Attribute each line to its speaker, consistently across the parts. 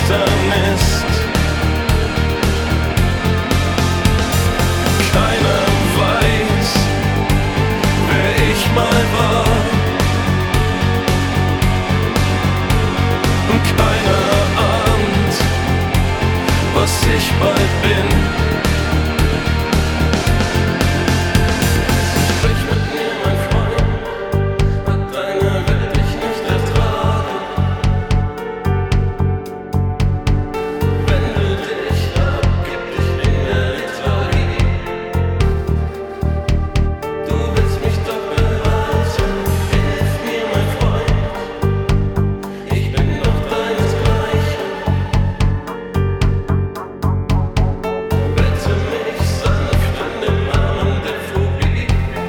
Speaker 1: gestern ist. Keiner weiß, wer ich mal war. Keiner ahnt, was ich bald bin. Sprich mit mir, mein Freund, hat deine Welt dich nicht ertragen. Wende dich ab, gib dich in der Lethargie. Du willst mich doch behalten, hilf mir, mein Freund. Ich bin noch deinesgleichen. Bette mich sanft in den Armen der Phobie.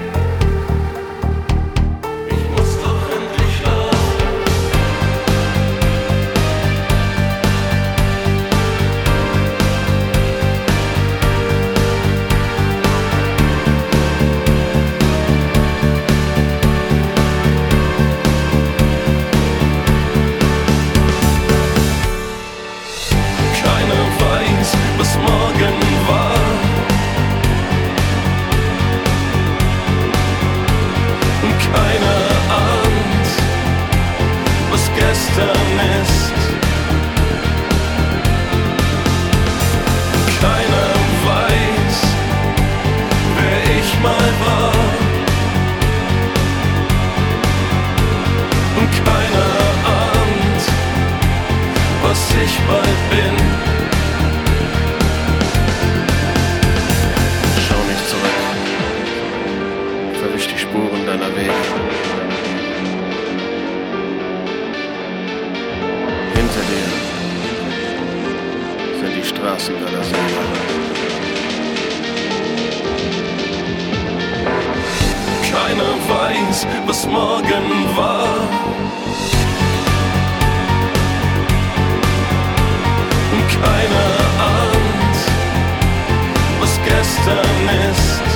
Speaker 1: Ich muss doch endlich schlafen. Keiner weiß, was morgen war. Keiner ahnt, was gestern ist. Keiner weiß, wer ich mal war. Keiner ahnt, was ich bald bin. Schau nicht zurück, verwisch die Spuren deiner Wege. Hinter dir sind die Straßen deiner Seele. Keiner weiß, was morgen war. Keiner ahnt, was gestern ist.